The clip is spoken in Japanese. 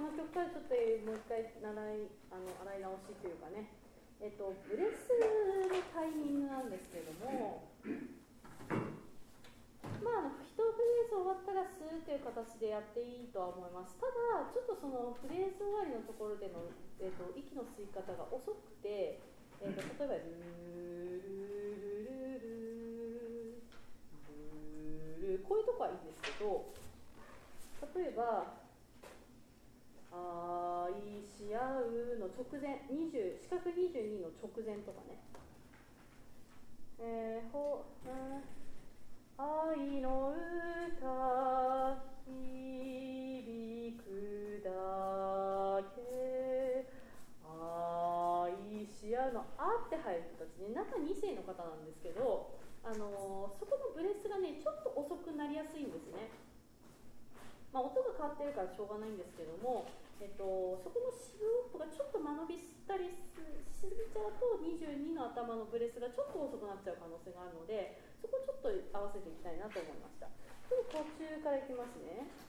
の曲からちょっともう一回洗い直しというかね、ブレスのタイミングなんですけれども、一フレーズ終わったらスーという形でやっていいとは思います。ただちょっとそのフレーズ終わりのところでの、息の吸い方が遅くて、例えばルルルルルルル、こういうとこはいいんですけど、例えば愛し合うの直前、四角22の直前とかね、愛の歌響くだけ、愛し合うのあって入る人たちね、中2世の方なんですけど、そこのブレスがねちょっと遅くなりやすいんですね。音が変わってるからしょうがないんですけども、そこの四分音符がちょっと間延びしたりしすぎちゃうと22の頭のブレスがちょっと遅くなっちゃう可能性があるので、そこをちょっと合わせていきたいなと思いました。では途中からいきますね。